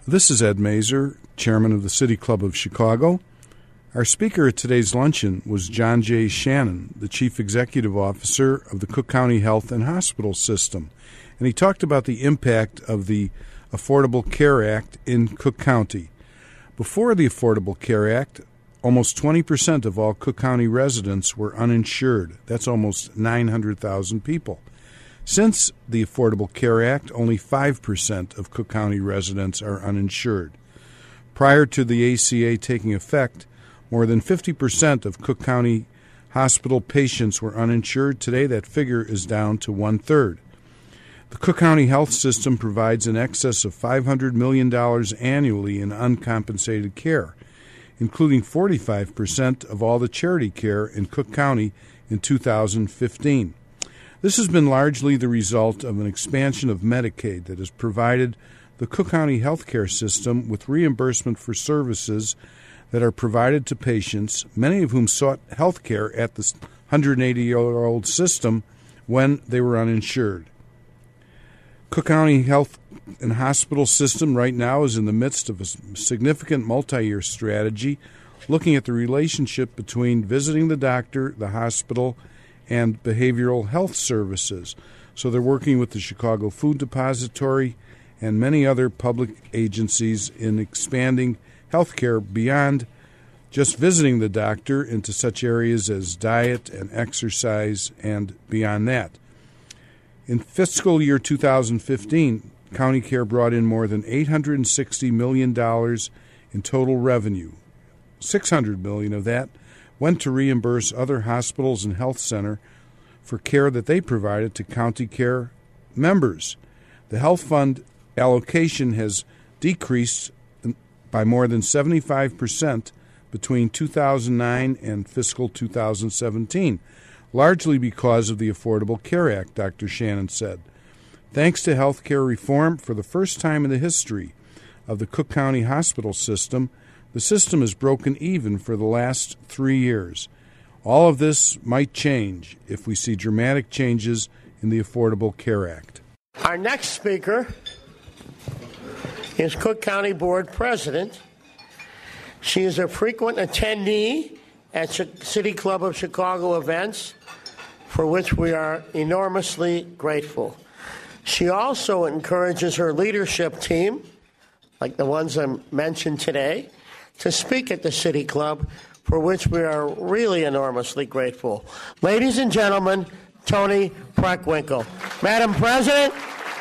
This is Ed Mazer, chairman of the City Club of Chicago. Our speaker at today's luncheon was John J. Shannon, the Chief Executive Officer of the Cook County Health and Hospital System, and he talked about the impact of the Affordable Care Act in Cook County. Before the Affordable Care Act, almost 20% of all Cook County residents were uninsured. That's almost 900,000 people. Since the Affordable Care Act, only 5% of Cook County residents are uninsured. Prior to the ACA taking effect, more than 50% of Cook County hospital patients were uninsured. Today, that figure is down to one-third. The Cook County Health System provides in excess of $500 million annually in uncompensated care, including 45% of all the charity care in Cook County in 2015. This has been largely the result of an expansion of Medicaid that has provided the Cook County healthcare system with reimbursement for services that are provided to patients, many of whom sought health care at the 180-year-old system when they were uninsured. Cook County Health and Hospital System right now is in the midst of a significant multi-year strategy looking at the relationship between visiting the doctor, the hospital, and behavioral health services. So they're working with the Chicago Food Depository and many other public agencies in expanding health care beyond just visiting the doctor into such areas as diet and exercise and beyond that. In fiscal year 2015, County Care brought in more than $860 million in total revenue. $600 million of that went to reimburse other hospitals and health center for care that they provided to County Care members. The health fund allocation has decreased by more than 75% between 2009 and fiscal 2017, largely because of the Affordable Care Act, Dr. Shannon said. Thanks to health care reform, for the first time in the history of the Cook County Hospital System, the system has broken even for the last 3 years. All of this might change if we see dramatic changes in the Affordable Care Act. Our next speaker is Cook County Board President. She is a frequent attendee at City Club of Chicago events, for which we are enormously grateful. She also encourages her leadership team, like the ones I mentioned today, to speak at the City Club, for which we are really enormously grateful. Ladies and gentlemen, Toni Preckwinkle. Madam President.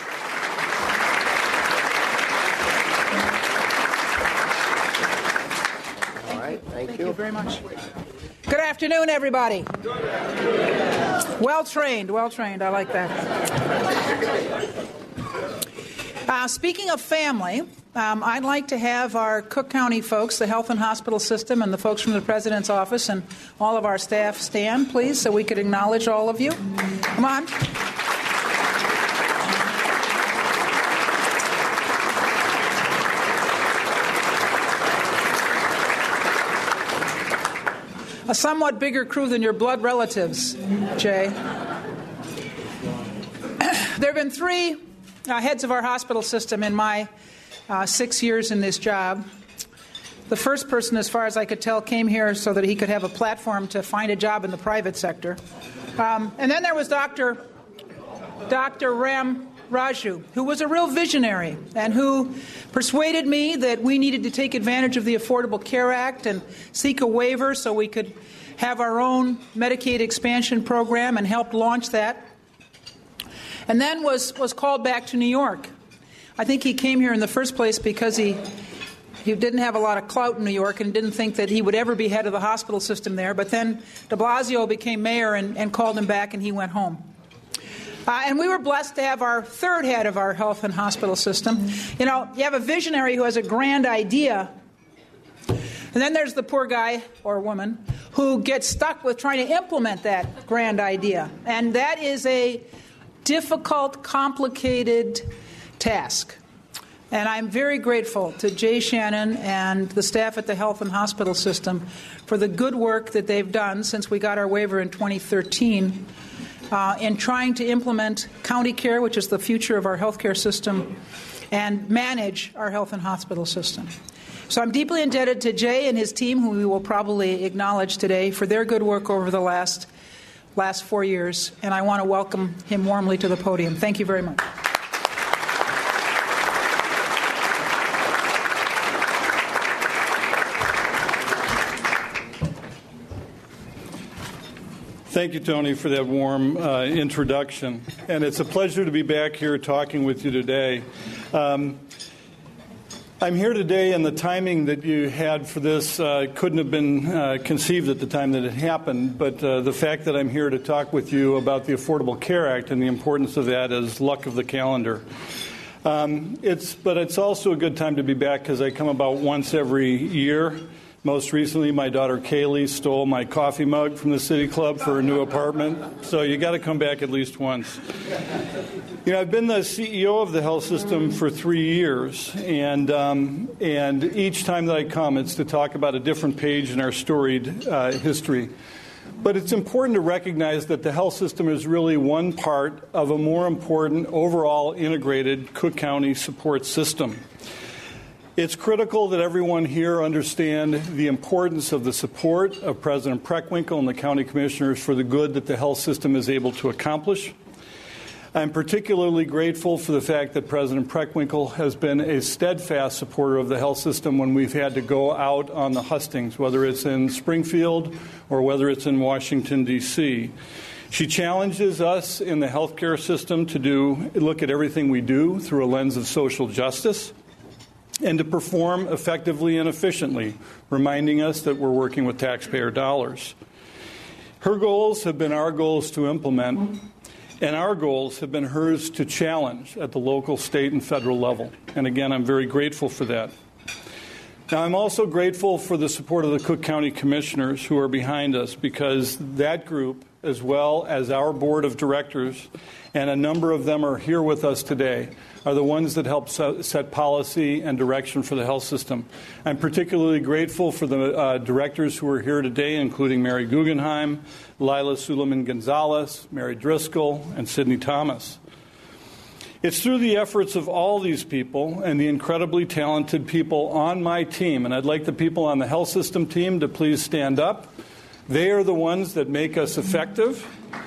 All right, thank you very much. Good afternoon, everybody. Well trained. I like that. Speaking of family, I'd like to have our Cook County folks, the Health and Hospital System, and the folks from the President's Office, and all of our staff stand, please, so we could acknowledge all of you. Come on. A somewhat bigger crew than your blood relatives, Jay. There have been three heads of our hospital system in my 6 years in this job. The first person, as far as I could tell, came here so that he could have a platform to find a job in the private sector. And then there was Dr. Ram Raju, who was a real visionary and who persuaded me that we needed to take advantage of the Affordable Care Act and seek a waiver so we could have our own Medicaid expansion program, and helped launch that. And then was called back to New York. I think he came here in the first place because he didn't have a lot of clout in New York and didn't think that he would ever be head of the hospital system there. But then de Blasio became mayor and called him back, and he went home. And we were blessed to have our third head of our health and hospital system. You know, you have a visionary who has a grand idea, and then there's the poor guy or woman who gets stuck with trying to implement that grand idea. And that is a difficult, complicated task. And I'm very grateful to Jay Shannon and the staff at the Health and Hospital System for the good work that they've done since we got our waiver in 2013 in trying to implement County Care, which is the future of our healthcare system, and manage our health and hospital system. So I'm deeply indebted to Jay and his team, who we will probably acknowledge today, for their good work over the last 4 years, and I want to welcome him warmly to the podium. Thank you very much. Thank you, Tony, for that warm introduction. And it's a pleasure to be back here talking with you today. I'm here today, and the timing that you had for this couldn't have been conceived at the time that it happened, but the fact that I'm here to talk with you about the Affordable Care Act and the importance of that is luck of the calendar. But it's also a good time to be back because I come about once every year. Most recently, my daughter Kaylee stole my coffee mug from the City Club for her new apartment. So you got to come back at least once. You know, I've been the CEO of the health system for 3 years, and each time that I come, it's to talk about a different page in our storied history. But it's important to recognize that the health system is really one part of a more important overall integrated Cook County support system. It's critical that everyone here understand the importance of the support of President Preckwinkle and the county commissioners for the good that the health system is able to accomplish. I'm particularly grateful for the fact that President Preckwinkle has been a steadfast supporter of the health system when we've had to go out on the hustings, whether it's in Springfield or whether it's in Washington, D.C. She challenges us in the healthcare system to look at everything we do through a lens of social justice, and to perform effectively and efficiently, reminding us that we're working with taxpayer dollars. Her goals have been our goals to implement, and our goals have been hers to challenge at the local, state, and federal level. And again, I'm very grateful for that. Now, I'm also grateful for the support of the Cook County Commissioners who are behind us, because that group, as well as our board of directors, and a number of them are here with us today, are the ones that help set policy and direction for the health system. I'm particularly grateful for the directors who are here today, including Mary Guggenheim, Lila Suleiman-Gonzalez, Mary Driscoll, and Sidney Thomas. It's through the efforts of all these people and the incredibly talented people on my team, and I'd like the people on the health system team to please stand up. They are the ones that make us effective.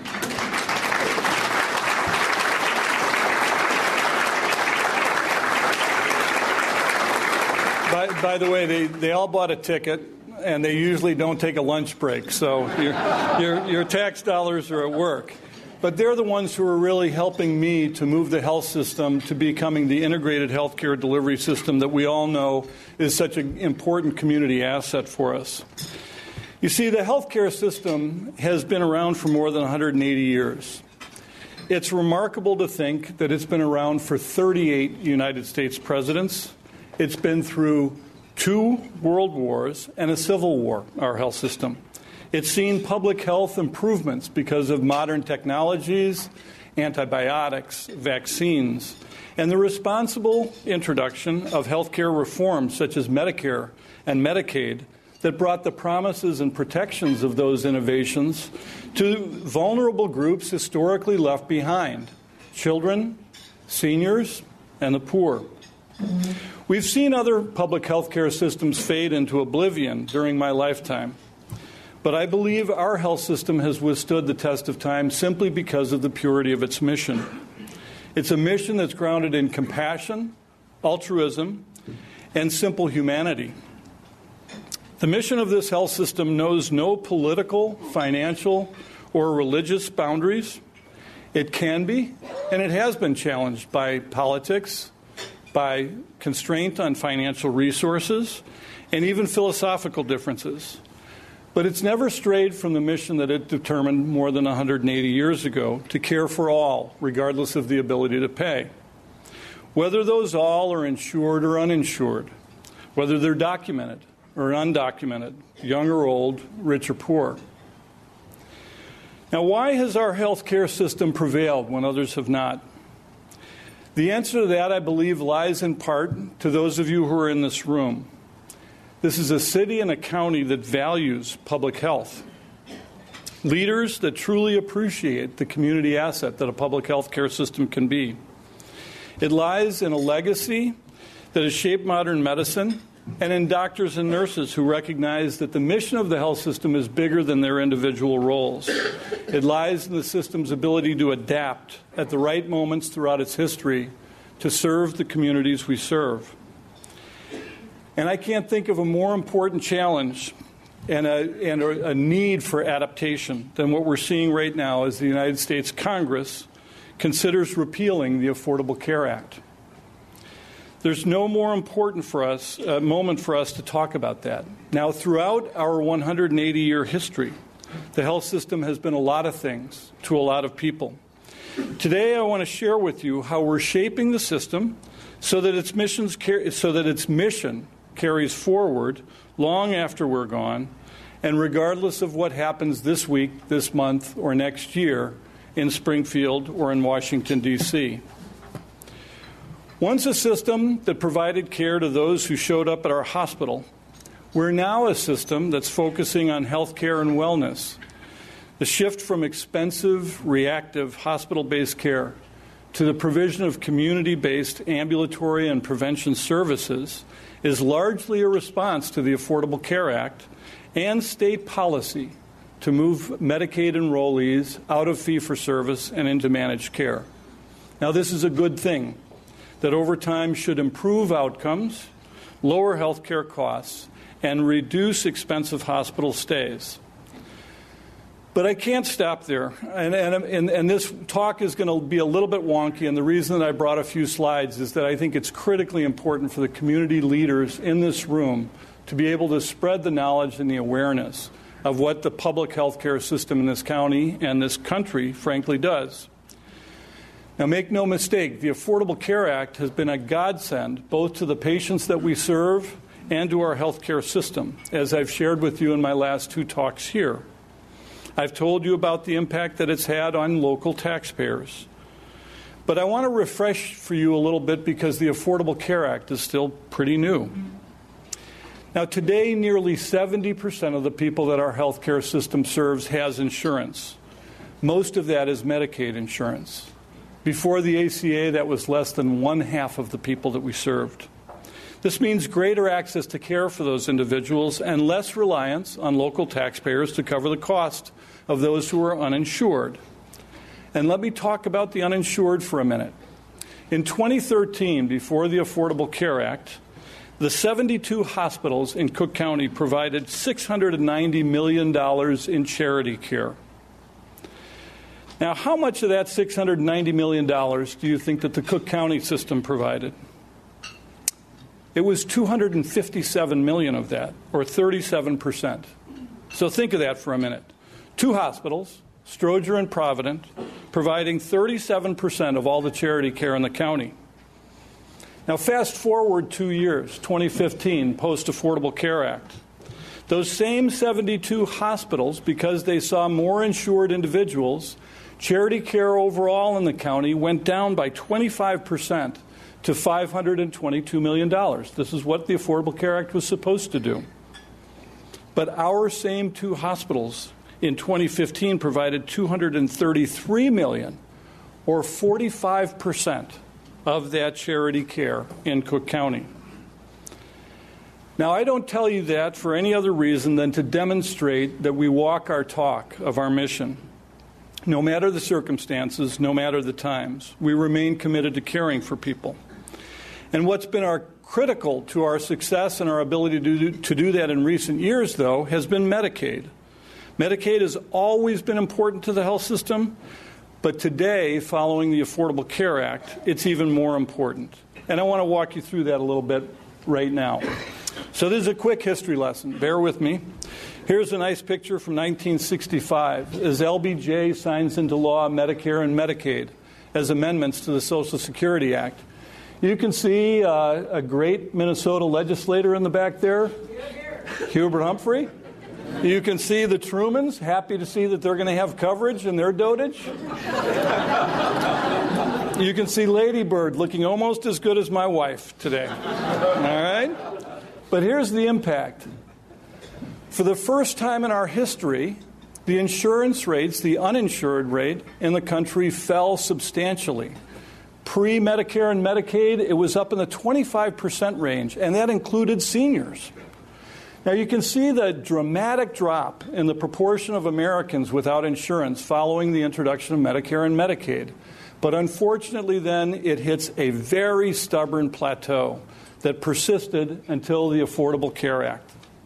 By the way, they all bought a ticket, and they usually don't take a lunch break, so your tax dollars are at work. But they're the ones who are really helping me to move the health system to becoming the integrated healthcare delivery system that we all know is such an important community asset for us. You see, the healthcare system has been around for more than 180 years. It's remarkable to think that it's been around for 38 United States presidents. It's been through 2 world wars and a civil war, our health system. It's seen public health improvements because of modern technologies, antibiotics, vaccines, and the responsible introduction of healthcare reforms such as Medicare and Medicaid that brought the promises and protections of those innovations to vulnerable groups historically left behind: children, seniors, and the poor. We've seen other public health care systems fade into oblivion during my lifetime, but I believe our health system has withstood the test of time simply because of the purity of its mission. It's a mission that's grounded in compassion, altruism, and simple humanity. The mission of this health system knows no political, financial, or religious boundaries. It can be, and it has been challenged by politics, by constraint on financial resources, and even philosophical differences. But it's never strayed from the mission that it determined more than 180 years ago, to care for all, regardless of the ability to pay. Whether those all are insured or uninsured, whether they're documented or undocumented, young or old, rich or poor. Now, why has our health care system prevailed when others have not? The answer to that, I believe, lies in part to those of you who are in this room. This is a city and a county that values public health. Leaders that truly appreciate the community asset that a public health care system can be. It lies in a legacy that has shaped modern medicine and in doctors and nurses who recognize that the mission of the health system is bigger than their individual roles. It lies in the system's ability to adapt at the right moments throughout its history to serve the communities we serve. And I can't think of a more important challenge and a need for adaptation than what we're seeing right now as the United States Congress considers repealing the Affordable Care Act. There's no more important moment for us to talk about that. Now, throughout our 180-year history, the health system has been a lot of things to a lot of people. Today, I want to share with you how we're shaping the system so that its mission carries forward long after we're gone, and regardless of what happens this week, this month, or next year in Springfield or in Washington, D.C. Once a system that provided care to those who showed up at our hospital, we're now a system that's focusing on health care and wellness. The shift from expensive, reactive, hospital-based care to the provision of community-based ambulatory and prevention services is largely a response to the Affordable Care Act and state policy to move Medicaid enrollees out of fee-for-service and into managed care. Now, this is a good thing that over time should improve outcomes, lower health care costs, and reduce expensive hospital stays. But I can't stop there, and this talk is going to be a little bit wonky, and the reason that I brought a few slides is that I think it's critically important for the community leaders in this room to be able to spread the knowledge and the awareness of what the public health care system in this county and this country, frankly, does. Now, make no mistake, the Affordable Care Act has been a godsend both to the patients that we serve and to our health care system, as I've shared with you in my last two talks here. I've told you about the impact that it's had on local taxpayers. But I want to refresh for you a little bit because the Affordable Care Act is still pretty new. Now, today, nearly 70% of the people that our health care system serves has insurance. Most of that is Medicaid insurance. Before the ACA, that was less than 1/2 of the people that we served. This means greater access to care for those individuals and less reliance on local taxpayers to cover the cost of those who are uninsured. And let me talk about the uninsured for a minute. In 2013, before the Affordable Care Act, the 72 hospitals in Cook County provided $690 million in charity care. Now, how much of that $690 million do you think that the Cook County system provided? It was $257 million of that, or 37%. So think of that for a minute. Two hospitals, Stroger and Provident, providing 37% of all the charity care in the county. Now, fast forward 2 years, 2015, post-Affordable Care Act. Those same 72 hospitals, because they saw more insured individuals, charity care overall in the county went down by 25% to $522 million. This is what the Affordable Care Act was supposed to do. But our same two hospitals in 2015 provided $233 million, or 45% of that charity care in Cook County. Now, I don't tell you that for any other reason than to demonstrate that we walk our talk of our mission. No matter the circumstances, no matter the times, we remain committed to caring for people. And what's been critical to our success and our ability to do that in recent years, though, has been Medicaid. Medicaid has always been important to the health system, but today, following the Affordable Care Act, it's even more important. And I want to walk you through that a little bit right now. So this is a quick history lesson. Bear with me. Here's a nice picture from 1965 as LBJ signs into law Medicare and Medicaid as amendments to the Social Security Act. You can see a great Minnesota legislator in the back there, Hubert Humphrey. You can see the Trumans, happy to see that they're going to have coverage in their dotage. You can see Lady Bird looking almost as good as my wife today. All right? But here's the impact. For the first time in our history, the insurance rates, the uninsured rate in the country fell substantially. Pre-Medicare and Medicaid, it was up in the 25% range, and that included seniors. Now, you can see the dramatic drop in the proportion of Americans without insurance following the introduction of Medicare and Medicaid. But unfortunately, then, it hits a very stubborn plateau that persisted until the Affordable Care Act.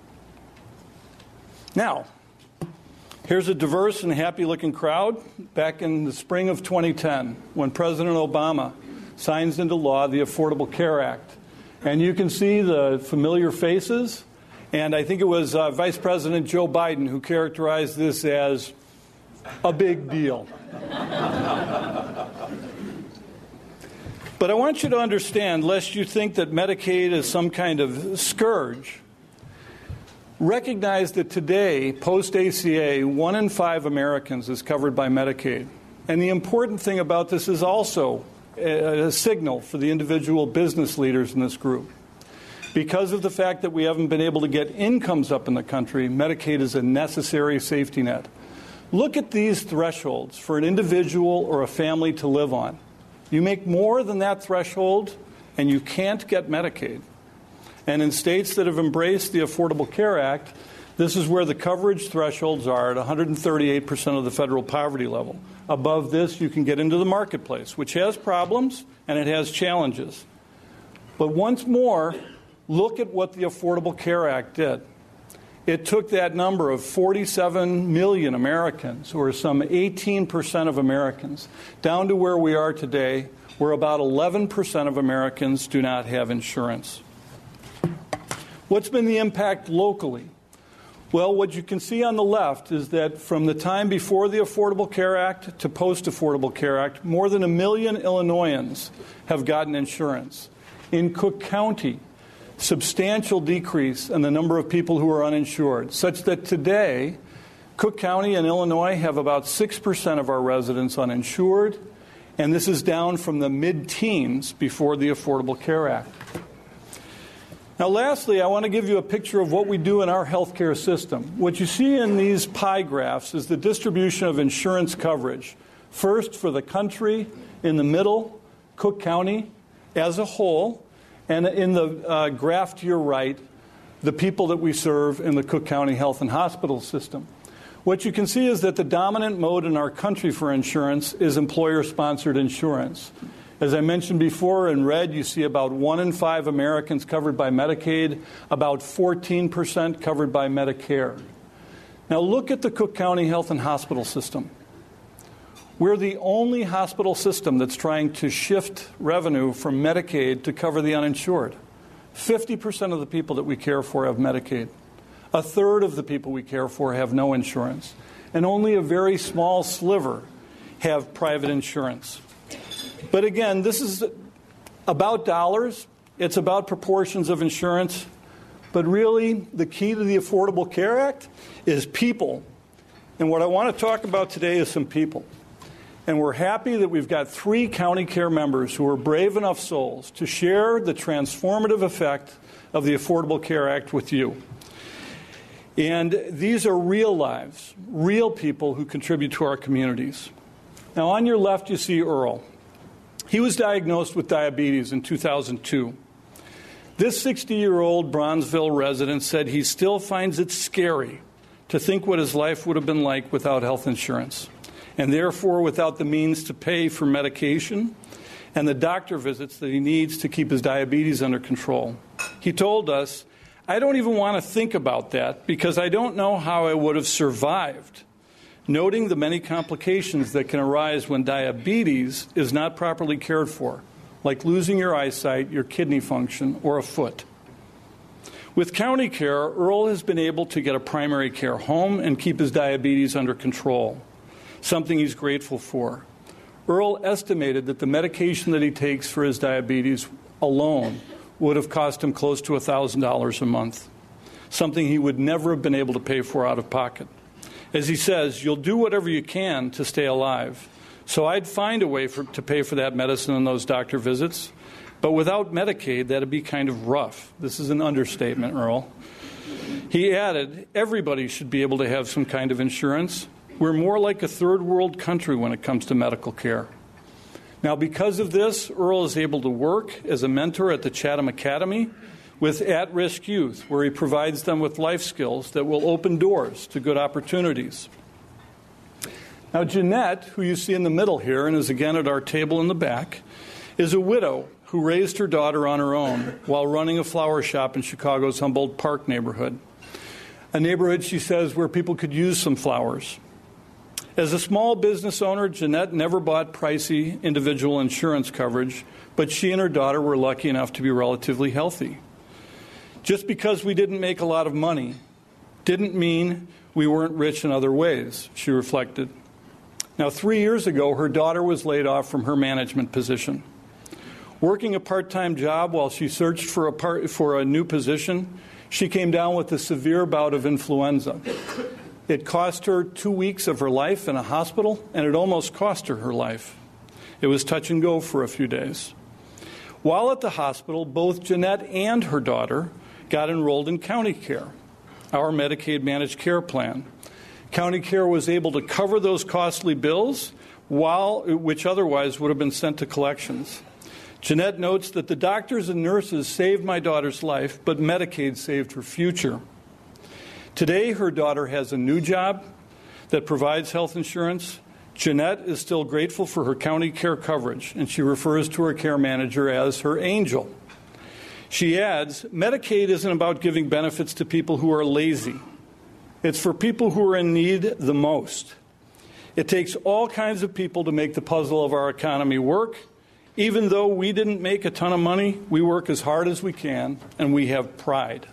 Now, here's a diverse and happy-looking crowd back in the spring of 2010 when President Obama signs into law the Affordable Care Act. And you can see the familiar faces. And I think it was Vice President Joe Biden who characterized this as a big deal. But I want you to understand, lest you think that Medicaid is some kind of scourge, recognize that today, post-ACA, 1 in 5 Americans is covered by Medicaid. And the important thing about this is also a signal for the individual business leaders in this group. Because of the fact that we haven't been able to get incomes up in the country, Medicaid is a necessary safety net. Look at these thresholds for an individual or a family to live on. You make more than that threshold, and you can't get Medicaid. And in states that have embraced the Affordable Care Act, this is where the coverage thresholds are at 138% of the federal poverty level. Above this, you can get into the marketplace, which has problems and it has challenges. But once more, look at what the Affordable Care Act did. It took that number of 47 million Americans, or some 18% of Americans, down to where we are today, where about 11% of Americans do not have insurance. What's been the impact locally? Well, what you can see on the left is that from the time before the Affordable Care Act to post-Affordable Care Act, more than 1 million Illinoisans have gotten insurance. In Cook County, substantial decrease in the number of people who are uninsured, such that today, Cook County and Illinois have about 6% of our residents uninsured, and this is down from the mid-teens before the Affordable Care Act. Now, lastly, I want to give you a picture of what we do in our healthcare system. What you see in these pie graphs is the distribution of insurance coverage. First, for the country, in the middle, Cook County as a whole, and in the graph to your right, the people that we serve in the Cook County Health and Hospital System. What you can see is that the dominant mode in our country for insurance is employer-sponsored insurance. As I mentioned before, in red, you see about 1 in 5 Americans covered by Medicaid, about 14% covered by Medicare. Now look at the Cook County Health and Hospital System. We're the only hospital system that's trying to shift revenue from Medicaid to cover the uninsured. 50% of the people that we care for have Medicaid. A third of the people we care for have no insurance. And only a very small sliver have private insurance. But again, this is about dollars. It's about proportions of insurance. But really, the key to the Affordable Care Act is people. And what I want to talk about today is some people. And we're happy that we've got 3 county care members who are brave enough souls to share the transformative effect of the Affordable Care Act with you. And these are real lives, real people who contribute to our communities. Now, on your left, you see Earl. He was diagnosed with diabetes in 2002. This 60-year-old Bronzeville resident said he still finds it scary to think what his life would have been like without health insurance, and therefore without the means to pay for medication and the doctor visits that he needs to keep his diabetes under control. He told us, "I don't even want to think about that because I don't know how I would have survived," noting the many complications that can arise when diabetes is not properly cared for, like losing your eyesight, your kidney function, or a foot. With county care, Earl has been able to get a primary care home and keep his diabetes under control, something he's grateful for. Earl estimated that the medication that he takes for his diabetes alone would have cost him close to $1,000 a month, something he would never have been able to pay for out of pocket. As he says, "You'll do whatever you can to stay alive. So I'd find a way to pay for that medicine and those doctor visits. But without Medicaid, that'd be kind of rough." This is an understatement, Earl. He added, "Everybody should be able to have some kind of insurance. We're more like a third world country when it comes to medical care." Now, because of this, Earl is able to work as a mentor at the Chatham Academy with at-risk youth, where he provides them with life skills that will open doors to good opportunities. Now, Jeanette, who you see in the middle here and is again at our table in the back, is a widow who raised her daughter on her own while running a flower shop in Chicago's Humboldt Park neighborhood, a neighborhood, she says, where people could use some flowers. As a small business owner, Jeanette never bought pricey individual insurance coverage, but she and her daughter were lucky enough to be relatively healthy. Just because we didn't make a lot of money didn't mean we weren't rich in other ways, she reflected. Now, 3 years ago, her daughter was laid off from her management position. Working a part-time job while she searched for a new position, she came down with a severe bout of influenza. It cost her 2 weeks of her life in a hospital, and it almost cost her life. It was touch and go for a few days. While at the hospital, both Jeanette and her daughter got enrolled in County Care, our Medicaid managed care plan. County Care was able to cover those costly bills, which otherwise would have been sent to collections. Jeanette notes that the doctors and nurses saved my daughter's life, but Medicaid saved her future. Today, her daughter has a new job that provides health insurance. Jeanette is still grateful for her County Care coverage, and she refers to her care manager as her angel. She adds, Medicaid isn't about giving benefits to people who are lazy. It's for people who are in need the most. It takes all kinds of people to make the puzzle of our economy work. Even though we didn't make a ton of money, we work as hard as we can, and we have pride.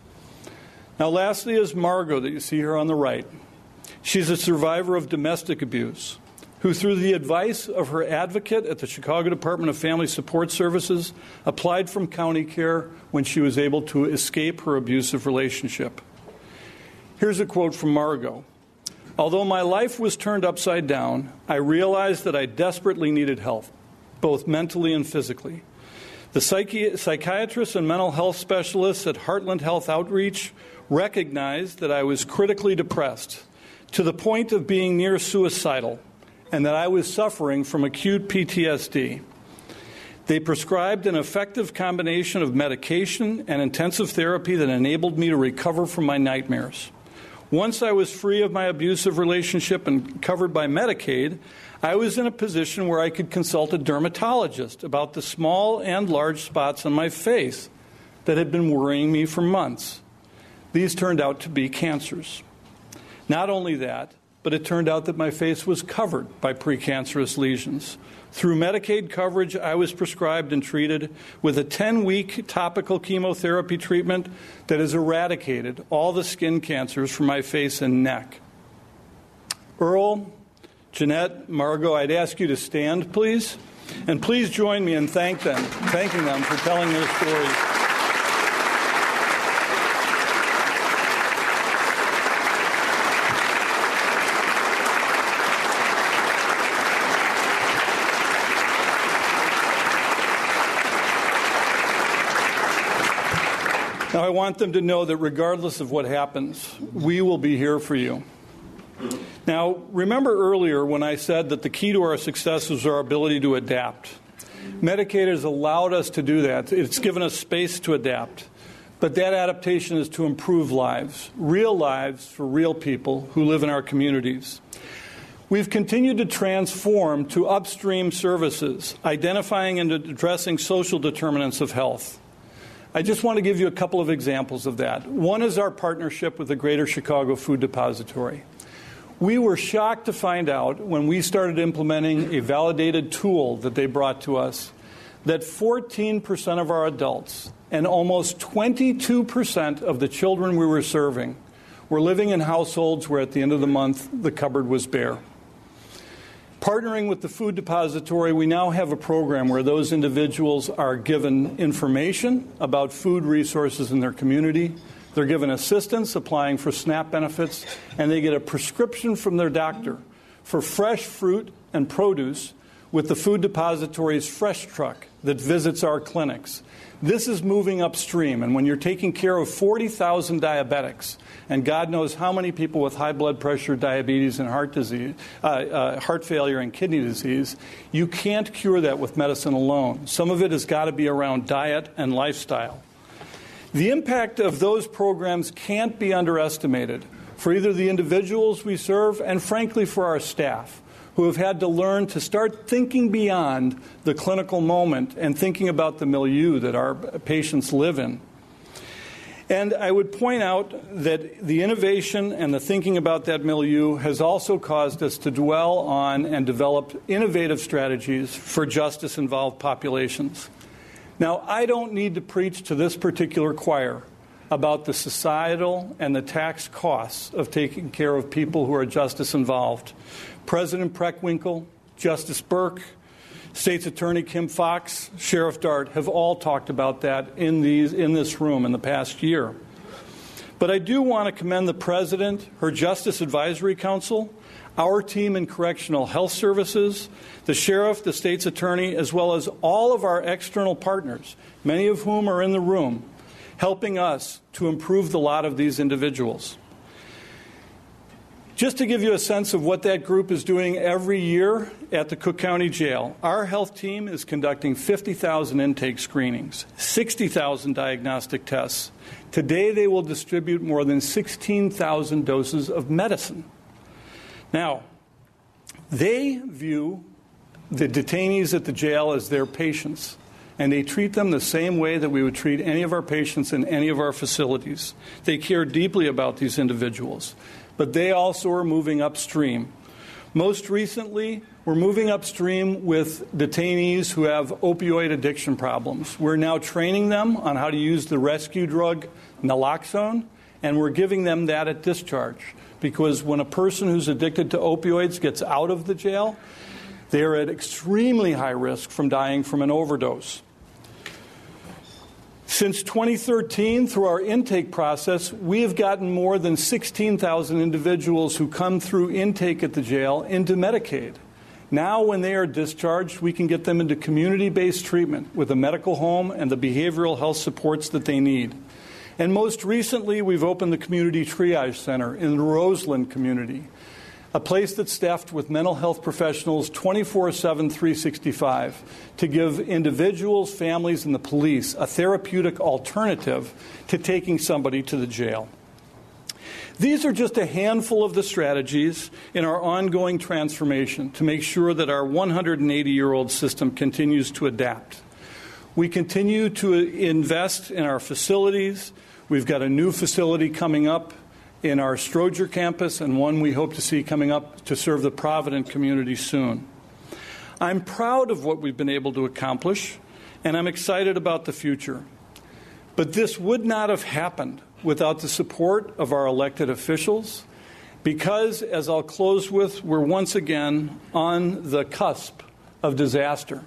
Now, lastly is Margot that you see here on the right. She's a survivor of domestic abuse, who through the advice of her advocate at the Chicago Department of Family Support Services applied from County Care when she was able to escape her abusive relationship. Here's a quote from Margot. Although my life was turned upside down, I realized that I desperately needed help, both mentally and physically. The psychiatrists and mental health specialists at Heartland Health Outreach recognized that I was critically depressed to the point of being near suicidal and that I was suffering from acute PTSD. They prescribed an effective combination of medication and intensive therapy that enabled me to recover from my nightmares. Once I was free of my abusive relationship and covered by Medicaid, I was in a position where I could consult a dermatologist about the small and large spots on my face that had been worrying me for months. These turned out to be cancers. Not only that, but it turned out that my face was covered by precancerous lesions. Through Medicaid coverage, I was prescribed and treated with a 10-week topical chemotherapy treatment that has eradicated all the skin cancers from my face and neck. Earl, Jeanette, Margot, I'd ask you to stand, please. And please join me in thanking them for telling their stories. Now, I want them to know that regardless of what happens, we will be here for you. Now, remember earlier when I said that the key to our success is our ability to adapt. Medicaid has allowed us to do that. It's given us space to adapt. But that adaptation is to improve lives for real people who live in our communities. We've continued to transform to upstream services, identifying and addressing social determinants of health. I just want to give you a couple of examples of that. One is our partnership with the Greater Chicago Food Depository. We were shocked to find out when we started implementing a validated tool that they brought to us that 14% of our adults and almost 22% of the children we were serving were living in households where at the end of the month the cupboard was bare. Partnering with the Food Depository, we now have a program where those individuals are given information about food resources in their community. They're given assistance applying for SNAP benefits, and they get a prescription from their doctor for fresh fruit and produce with the Food Depository's Fresh Truck that visits our clinics. This is moving upstream, and when you're taking care of 40,000 diabetics, and God knows how many people with high blood pressure, diabetes, and heart disease, heart failure and kidney disease, you can't cure that with medicine alone. Some of it has got to be around diet and lifestyle. The impact of those programs can't be underestimated for either the individuals we serve and, frankly, for our staff, who have had to learn to start thinking beyond the clinical moment and thinking about the milieu that our patients live in. And I would point out that the innovation and the thinking about that milieu has also caused us to dwell on and develop innovative strategies for justice-involved populations. Now, I don't need to preach to this particular choir about the societal and the tax costs of taking care of people who are justice-involved. President Preckwinkle, Justice Burke, State's Attorney Kim Foxx, Sheriff Dart have all talked about that in this room in the past year. But I do want to commend the President, her Justice Advisory Council, our team in Correctional Health Services, the Sheriff, the State's Attorney, as well as all of our external partners, many of whom are in the room, helping us to improve the lot of these individuals. Just to give you a sense of what that group is doing every year at the Cook County Jail, our health team is conducting 50,000 intake screenings, 60,000 diagnostic tests. Today they will distribute more than 16,000 doses of medicine. Now, they view the detainees at the jail as their patients, and they treat them the same way that we would treat any of our patients in any of our facilities. They care deeply about these individuals, but they also are moving upstream. Most recently, we're moving upstream with detainees who have opioid addiction problems. We're now training them on how to use the rescue drug naloxone, and we're giving them that at discharge. Because when a person who's addicted to opioids gets out of the jail, they're at extremely high risk from dying from an overdose. Since 2013, through our intake process, we have gotten more than 16,000 individuals who come through intake at the jail into Medicaid. Now, when they are discharged, we can get them into community-based treatment with a medical home and the behavioral health supports that they need. And most recently, we've opened the Community Triage Center in the Roseland community, a place that's staffed with mental health professionals 24/7, 365, to give individuals, families, and the police a therapeutic alternative to taking somebody to the jail. These are just a handful of the strategies in our ongoing transformation to make sure that our 180-year-old system continues to adapt. We continue to invest in our facilities. We've got a new facility coming up in our Stroger campus and one we hope to see coming up to serve the Provident community soon. I'm proud of what we've been able to accomplish, and I'm excited about the future. But this would not have happened without the support of our elected officials because, as I'll close with, we're once again on the cusp of disaster.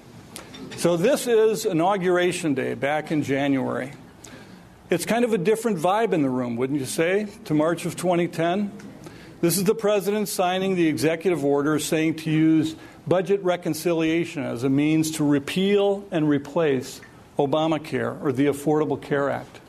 So this is Inauguration Day back in January. It's kind of a different vibe in the room, wouldn't you say, to March of 2010? This is the President signing the executive order saying to use budget reconciliation as a means to repeal and replace Obamacare, or the Affordable Care Act.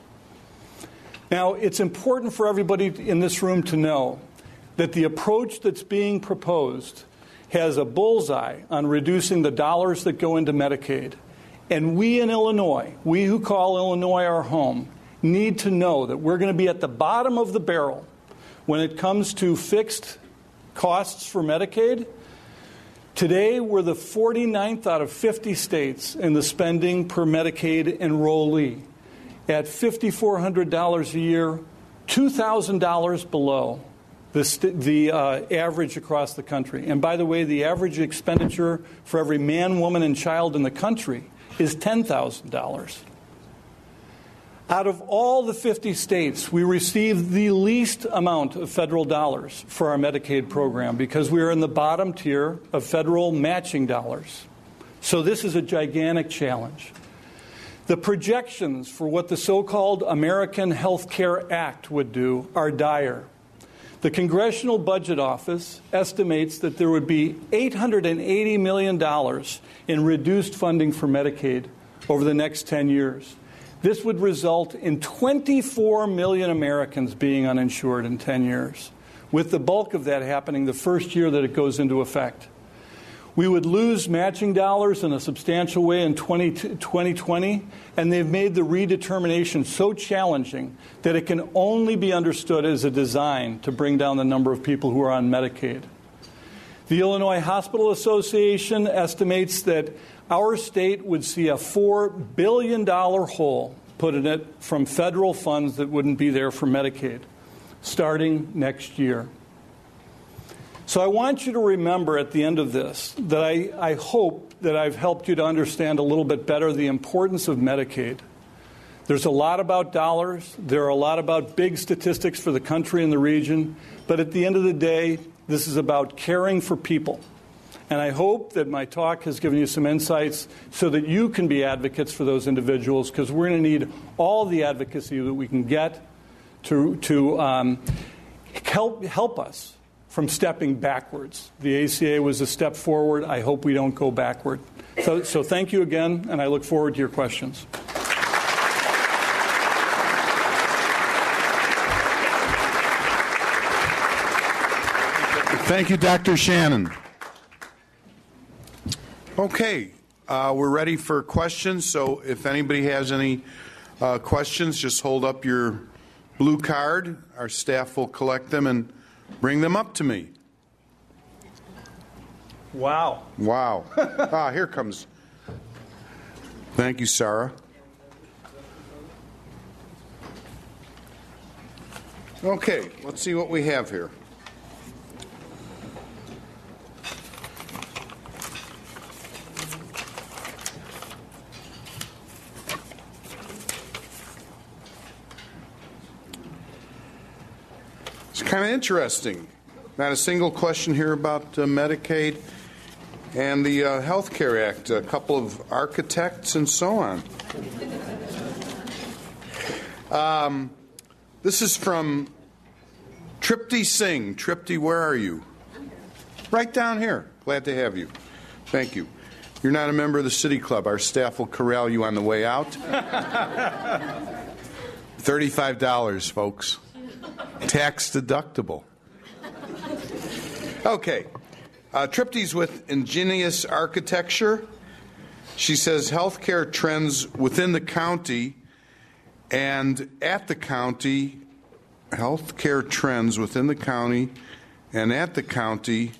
Now, it's important for everybody in this room to know that the approach that's being proposed has a bullseye on reducing the dollars that go into Medicaid. And we in Illinois, we who call Illinois our home, need to know that we're going to be at the bottom of the barrel when it comes to fixed costs for Medicaid. Today, we're the 49th out of 50 states in the spending per Medicaid enrollee at $5,400 a year, $2,000 below the average across the country. And by the way, the average expenditure for every man, woman, and child in the country is $10,000. Out of all the 50 states, we receive the least amount of federal dollars for our Medicaid program because we are in the bottom tier of federal matching dollars. So this is a gigantic challenge. The projections for what the so-called American Health Care Act would do are dire. The Congressional Budget Office estimates that there would be $880 million in reduced funding for Medicaid over the next 10 years. This would result in 24 million Americans being uninsured in 10 years, with the bulk of that happening the first year that it goes into effect. We would lose matching dollars in a substantial way in 2020, and they've made the redetermination so challenging that it can only be understood as a design to bring down the number of people who are on Medicaid. The Illinois Hospital Association estimates that our state would see a $4 billion hole put in it from federal funds that wouldn't be there for Medicaid, starting next year. So I want you to remember at the end of this that I hope that I've helped you to understand a little bit better the importance of Medicaid. There's a lot about dollars. There are a lot about big statistics for the country and the region. But at the end of the day, this is about caring for people. And I hope that my talk has given you some insights so that you can be advocates for those individuals, because we're going to need all the advocacy that we can get to help us from stepping backwards. The ACA was a step forward. I hope we don't go backward. So thank you again, and I look forward to your questions. Thank you, Dr. Shannon. Okay, we're ready for questions. So if anybody has any questions, just hold up your blue card. Our staff will collect them and bring them up to me. Wow. Wow. Here comes. Thank you, Sarah. Okay, let's see what we have here. It's kind of interesting. Not a single question here about Medicaid and the Health Care Act, a couple of architects and so on. This is from Tripti Singh. Tripti, where are you? Right down here. Glad to have you. Thank you. You're not a member of the City Club. Our staff will corral you on the way out. $35, folks. Tax deductible. Okay. Tripti's with Ingenious Architecture. She says healthcare trends within the county and at the county, healthcare trends within the county and at the county.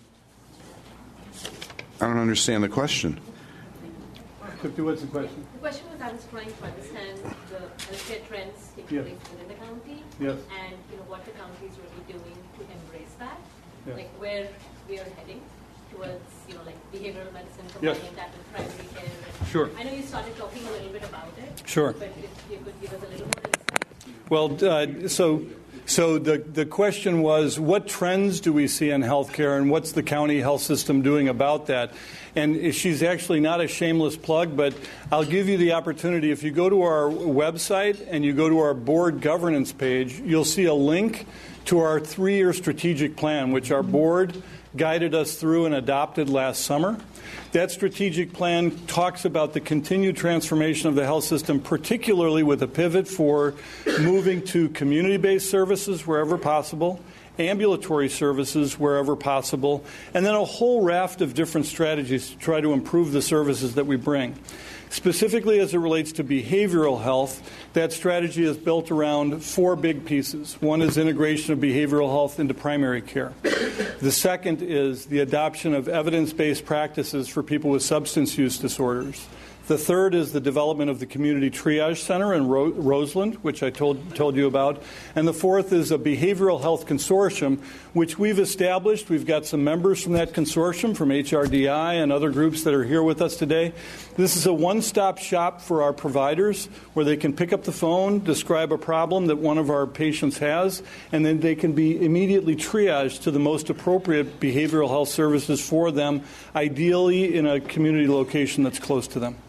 I don't understand the question. Tripti, what's the question? The question was, I was trying to understand the healthcare trends taking place within the county, and what the county is really doing to embrace that, like where we are heading towards, like behavioral medicine, combining that with primary care. Sure. I know you started talking a little bit about it. Sure. But if you could give us a little more insight. Well, so the question was, what trends do we see in healthcare, and what's the county health system doing about that? And she's actually not a shameless plug, but I'll give you the opportunity. If you go to our website and you go to our board governance page, you'll see a link to our 3-year strategic plan, which our board guided us through and adopted last summer. That strategic plan talks about the continued transformation of the health system, particularly with a pivot for moving to community-based services wherever possible, ambulatory services wherever possible, and then a whole raft of different strategies to try to improve the services that we bring. Specifically as it relates to behavioral health, that strategy is built around 4 big pieces. One is integration of behavioral health into primary care. The second is the adoption of evidence-based practices for people with substance use disorders. The third is the development of the Community Triage Center in Roseland, which I told you about. And the fourth is a behavioral health consortium, which we've established. We've got some members from that consortium, from HRDI and other groups that are here with us today. This is a one-stop shop for our providers where they can pick up the phone, describe a problem that one of our patients has, and then they can be immediately triaged to the most appropriate behavioral health services for them, ideally in a community location that's close to them.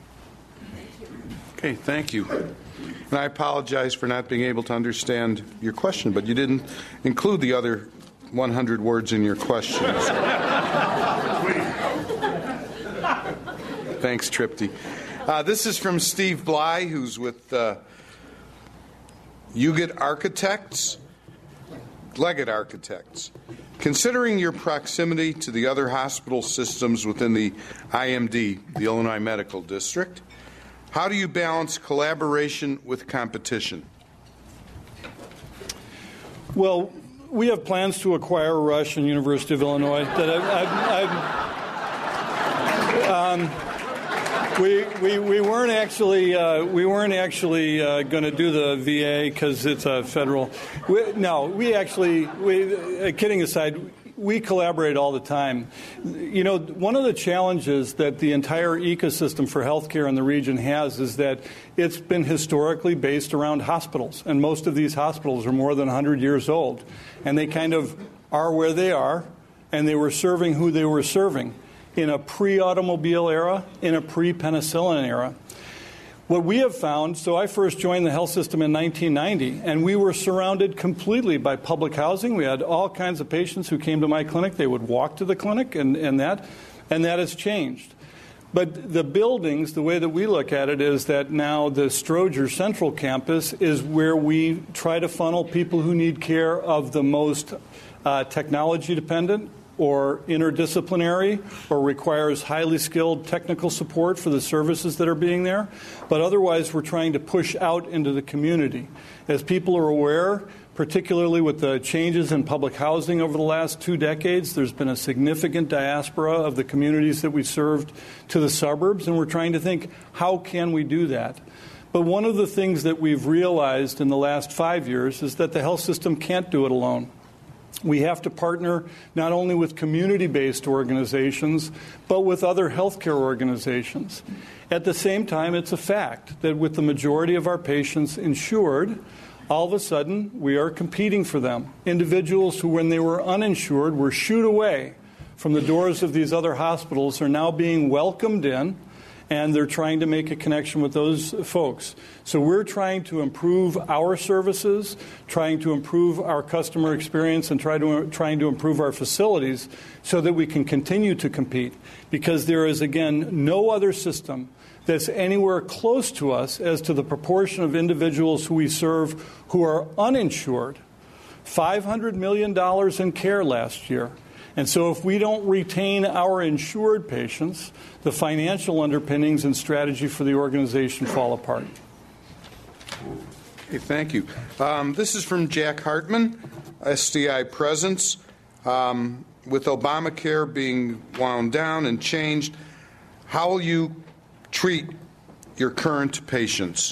Okay, thank you. And I apologize for not being able to understand your question, but you didn't include the other 100 words in your questions. Thanks, Tripti. This is from Steve Bly, who's with Leggett Architects. Considering your proximity to the other hospital systems within the IMD, the Illinois Medical District, how do you balance collaboration with competition? Well, we have plans to acquire Rush and University of Illinois. We weren't actually going to do the VA because it's a federal. Kidding aside, we collaborate all the time. You know, one of the challenges that the entire ecosystem for healthcare in the region has is that it's been historically based around hospitals, and most of these hospitals are more than 100 years old, and they kind of are where they are, and they were serving who they were serving in a pre-automobile era, in a pre-penicillin era. What we have found, so I first joined the health system in 1990, and we were surrounded completely by public housing. We had all kinds of patients who came to my clinic. They would walk to the clinic, and that has changed. But the buildings, the way that we look at it is that now the Stroger Central Campus is where we try to funnel people who need care of the most technology-dependent or interdisciplinary or requires highly skilled technical support for the services that are being there. But otherwise, we're trying to push out into the community. As people are aware, particularly with the changes in public housing over the last 2 decades, there's been a significant diaspora of the communities that we served to the suburbs, and we're trying to think, how can we do that? But one of the things that we've realized in the last 5 years is that the health system can't do it alone. We have to partner not only with community-based organizations, but with other healthcare organizations. At the same time, it's a fact that with the majority of our patients insured, all of a sudden we are competing for them. Individuals who, when they were uninsured, were shooed away from the doors of these other hospitals are now being welcomed in, and they're trying to make a connection with those folks. So we're trying to improve our services, trying to improve our customer experience, and trying to improve our facilities so that we can continue to compete. Because there is, again, no other system that's anywhere close to us as to the proportion of individuals who we serve who are uninsured. $500 million in care last year. And so if we don't retain our insured patients, the financial underpinnings and strategy for the organization fall apart. Okay, thank you. This is from Jack Hartman, SDI Presence. With Obamacare being wound down and changed, how will you treat your current patients?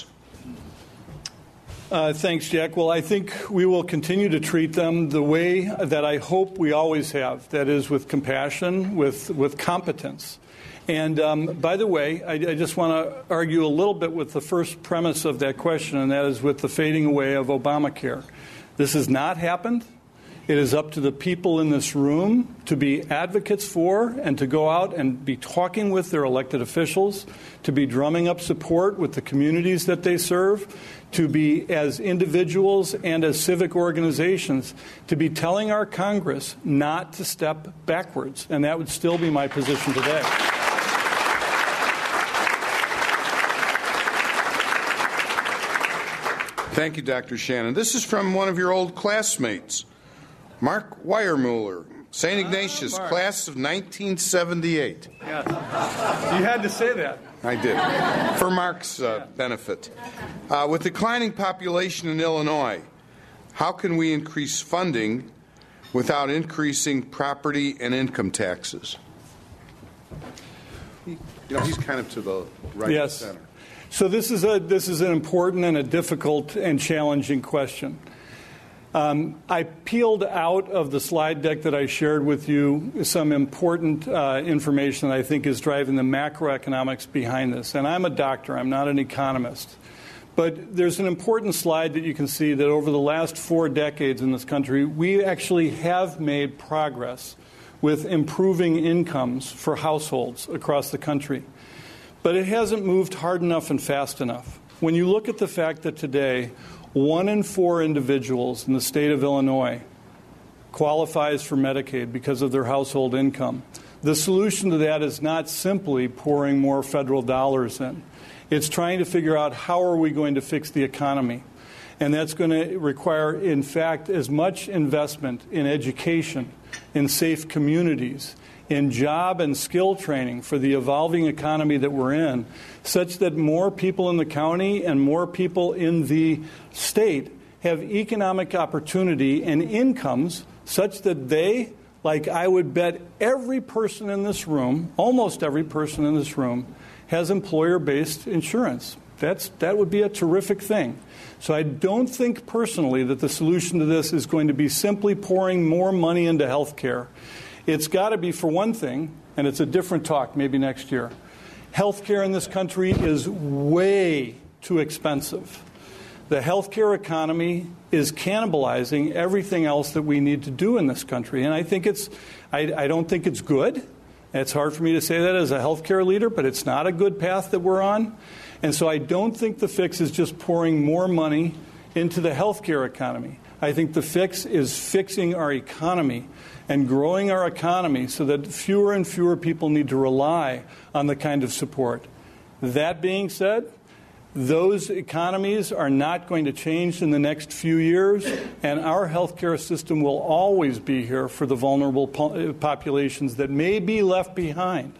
Thanks, Jack. Well, I think we will continue to treat them the way that I hope we always have, that is with compassion, with competence. And by the way, I just want to argue a little bit with the first premise of that question, and that is with the fading away of Obamacare. This has not happened. It is up to the people in this room to be advocates for and to go out and be talking with their elected officials, to be drumming up support with the communities that they serve, to be, as individuals and as civic organizations, to be telling our Congress not to step backwards. And that would still be my position today. Thank you, Dr. Shannon. This is from one of your old classmates, Mark Weiermuller, St. Ignatius, class of 1978. Yes. You had to say that. I did, for Mark's benefit. With declining population in Illinois, how can we increase funding without increasing property and income taxes? You know, he's kind of to the right of center. So this is an important and a difficult and challenging question. I peeled out of the slide deck that I shared with you some important information that I think is driving the macroeconomics behind this. And I'm a doctor. I'm not an economist. But there's an important slide that you can see that over the last 4 decades in this country, we actually have made progress with improving incomes for households across the country. But it hasn't moved hard enough and fast enough. When you look at the fact that today, 1 in 4 individuals in the state of Illinois qualifies for Medicaid because of their household income. The solution to that is not simply pouring more federal dollars in. It's trying to figure out how are we going to fix the economy. And that's going to require, in fact, as much investment in education, in safe communities, in job and skill training for the evolving economy that we're in, such that more people in the county and more people in the state have economic opportunity and incomes such that they, like I would bet every person in this room, almost every person in this room, has employer-based insurance. That would be a terrific thing. So I don't think personally that the solution to this is going to be simply pouring more money into health care. It's got to be, for one thing, and it's a different talk maybe next year, health care in this country is way too expensive. The health care economy is cannibalizing everything else that we need to do in this country. And I don't think it's good. It's hard for me to say that as a health care leader, but it's not a good path that we're on. And so I don't think the fix is just pouring more money into the health care economy. I think the fix is fixing our economy and growing our economy so that fewer and fewer people need to rely on the kind of support. That being said, those economies are not going to change in the next few years, and our health care system will always be here for the vulnerable populations that may be left behind.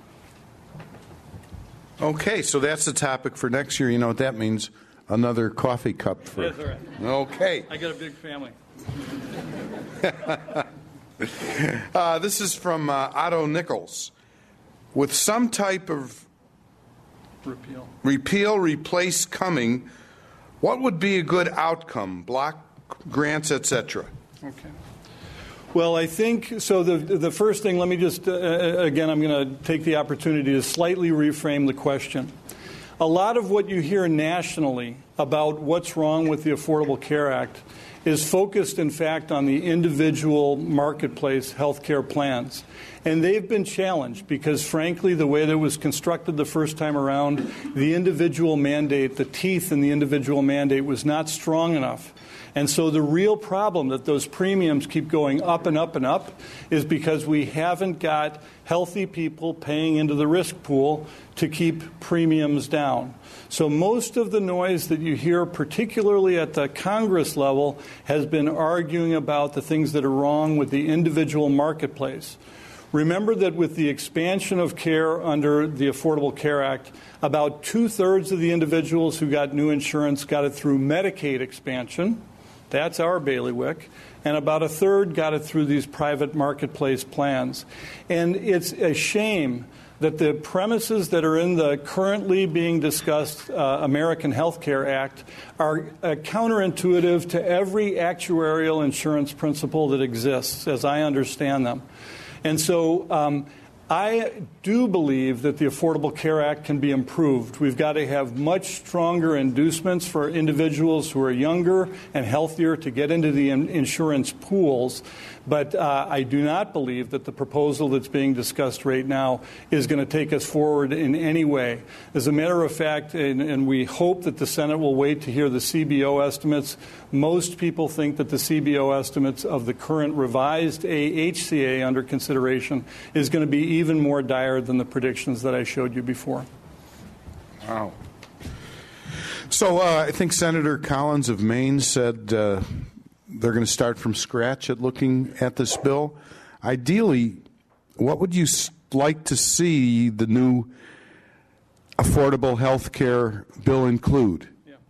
Okay, so that's the topic for next year. You know what that means? Another coffee cup for. That's all right. Okay. I got a big family. This is from Otto Nichols. With some type of repeal, replace coming, what would be a good outcome? Block grants, etc. Okay. Well, I think, so the first thing, let me just, again, I'm going to take the opportunity to slightly reframe the question. A lot of what you hear nationally about what's wrong with the Affordable Care Act is focused, in fact, on the individual marketplace health care plans. And they've been challenged because, frankly, the way that it was constructed the first time around, the individual mandate, the teeth in the individual mandate was not strong enough. And so the real problem that those premiums keep going up and up and up is because we haven't got healthy people paying into the risk pool to keep premiums down. So most of the noise that you hear, particularly at the Congress level, has been arguing about the things that are wrong with the individual marketplace. Remember that with the expansion of care under the Affordable Care Act, about 2/3 of the individuals who got new insurance got it through Medicaid expansion. That's our bailiwick. And about 1/3 got it through these private marketplace plans. And it's a shame that the premises that are in the currently being discussed American Health Care Act are counterintuitive to every actuarial insurance principle that exists, as I understand them. And so I do believe that the Affordable Care Act can be improved. We've got to have much stronger inducements for individuals who are younger and healthier to get into the insurance pools. But I do not believe that the proposal that's being discussed right now is going to take us forward in any way. As a matter of fact, and we hope that the Senate will wait to hear the CBO estimates, most people think that the CBO estimates of the current revised HCA under consideration is going to be even more dire than the predictions that I showed you before. Wow. So I think Senator Collins of Maine said they're going to start from scratch at looking at this bill. Ideally, what would you like to see the new affordable health care bill include?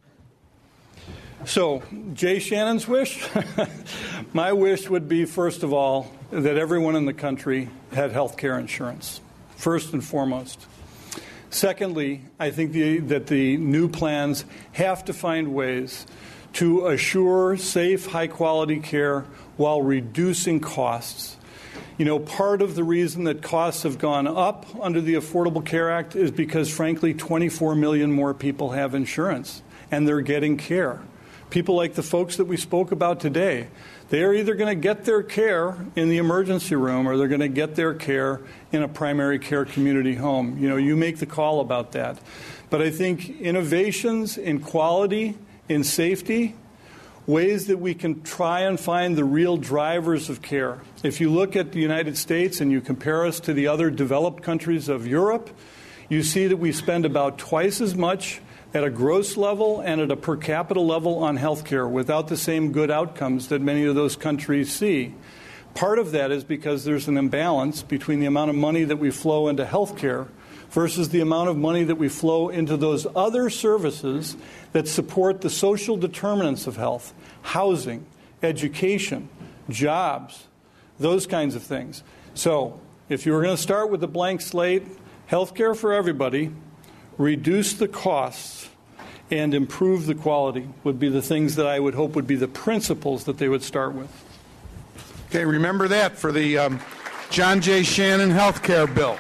So, Jay Shannon's wish? My wish would be, first of all, that everyone in the country had health care insurance, first and foremost. Secondly, I think that the new plans have to find ways to assure safe, high-quality care while reducing costs. You know, part of the reason that costs have gone up under the Affordable Care Act is because, frankly, 24 million more people have insurance, and they're getting care. People like the folks that we spoke about today, they're either going to get their care in the emergency room or they're going to get their care in a primary care community home. You know, you make the call about that. But I think innovations in quality, in safety, ways that we can try and find the real drivers of care. If you look at the United States and you compare us to the other developed countries of Europe, you see that we spend about twice as much at a gross level and at a per capita level on health care without the same good outcomes that many of those countries see. Part of that is because there's an imbalance between the amount of money that we flow into health care versus the amount of money that we flow into those other services that support the social determinants of health, housing, education, jobs, those kinds of things. So if you were going to start with a blank slate, health care for everybody, reduce the costs, and improve the quality would be the things that I would hope would be the principles that they would start with. Okay, remember that for the John J. Shannon health care bill.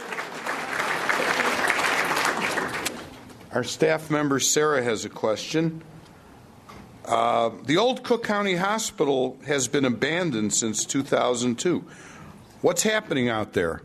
Our staff member Sarah has a question. The old Cook County Hospital has been abandoned since 2002. What's happening out there?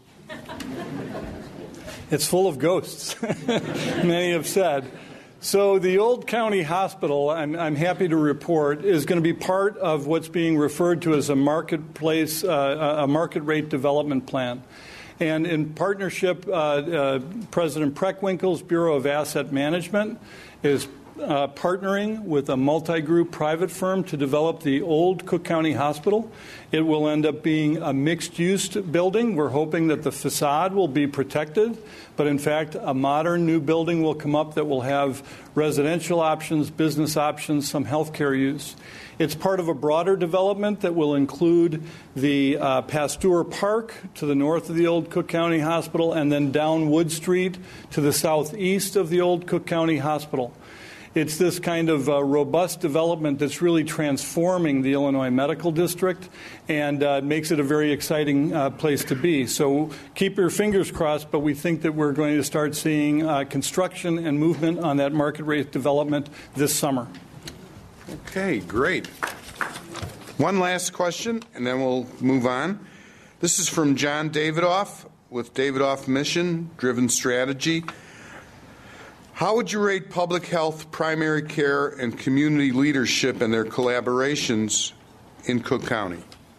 It's full of ghosts, many have said. So the old county hospital, I'm happy to report, is going to be part of what's being referred to as a marketplace, a market rate development plan. And in partnership, President Preckwinkle's Bureau of Asset Management is partnering with a multi-group private firm to develop the old Cook County Hospital. It will end up being a mixed-use building. We're hoping that the facade will be protected, but in fact, a modern new building will come up that will have residential options, business options, some healthcare use. It's part of a broader development that will include the Pasteur Park to the north of the old Cook County Hospital and then down Wood Street to the southeast of the old Cook County Hospital. It's this kind of robust development that's really transforming the Illinois Medical District and makes it a very exciting place to be. So keep your fingers crossed, but we think that we're going to start seeing construction and movement on that market rate development this summer. Okay, great. One last question, and then we'll move on. This is from John Davidoff with Davidoff Mission Driven Strategy. How would you rate public health, primary care, and community leadership and their collaborations in Cook County?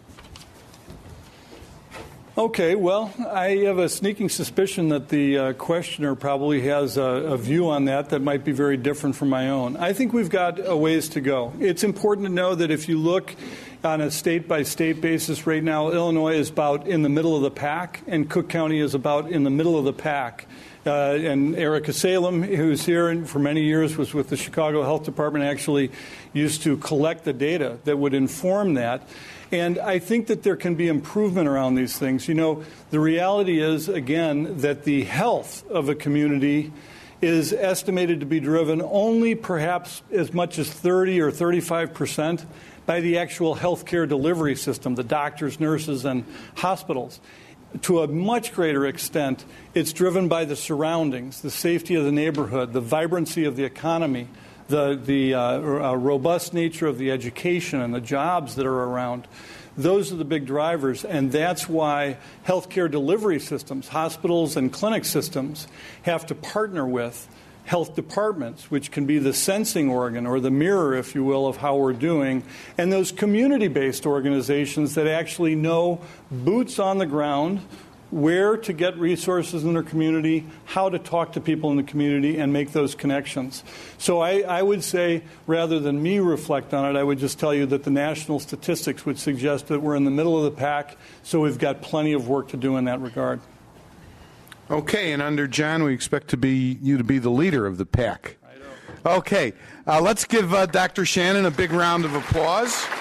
Okay, well, I have a sneaking suspicion that the questioner probably has a view on that might be very different from my own. I think we've got a ways to go. It's important to know that if you look on a state-by-state basis right now, Illinois is about in the middle of the pack, and Cook County is about in the middle of the pack. And Erica Salem, who's here and for many years was with the Chicago Health Department, actually used to collect the data that would inform that. And I think that there can be improvement around these things. You know, the reality is, again, that the health of a community is estimated to be driven only perhaps as much as 30 or 35% by the actual healthcare delivery system, the doctors, nurses, and hospitals. To a much greater extent, it's driven by the surroundings, the safety of the neighborhood, the vibrancy of the economy, the robust nature of the education and the jobs that are around. Those are the big drivers, and that's why healthcare delivery systems, hospitals and clinic systems, have to partner with health departments, which can be the sensing organ or the mirror, if you will, of how we're doing, and those community-based organizations that actually know boots on the ground where to get resources in their community, how to talk to people in the community and make those connections. So I would say, rather than me reflect on it, I would just tell you that the national statistics would suggest that we're in the middle of the pack, so we've got plenty of work to do in that regard. Okay, and under John, we expect you to be the leader of the pack. Okay, let's give Dr. Shannon a big round of applause.